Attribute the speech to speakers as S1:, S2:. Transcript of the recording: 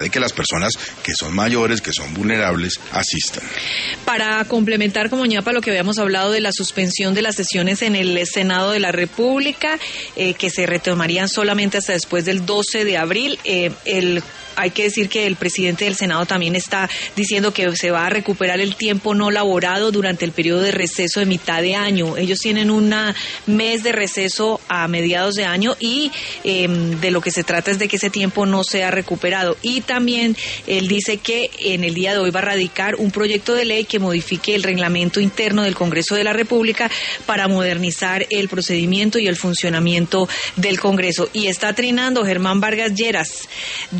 S1: de que las personas que son mayores, que son vulnerables, asistan.
S2: Para complementar como ñapa lo que habíamos hablado de la suspensión de las sesiones en el Senado de la República, que se retomarían solamente hasta después del 12 de abril, hay que decir que el presidente del Senado también está diciendo que se va a recuperar el tiempo no laborado durante el periodo de receso de mitad de año. Ellos tienen un mes de receso a mediados de año y de lo que se trata es de que ese tiempo no sea recuperado. Y también él dice que en el día de hoy va a radicar un proyecto de ley que modifique el reglamento interno del Congreso de la República para modernizar el procedimiento y el funcionamiento del Congreso. Y está trinando Germán Vargas Lleras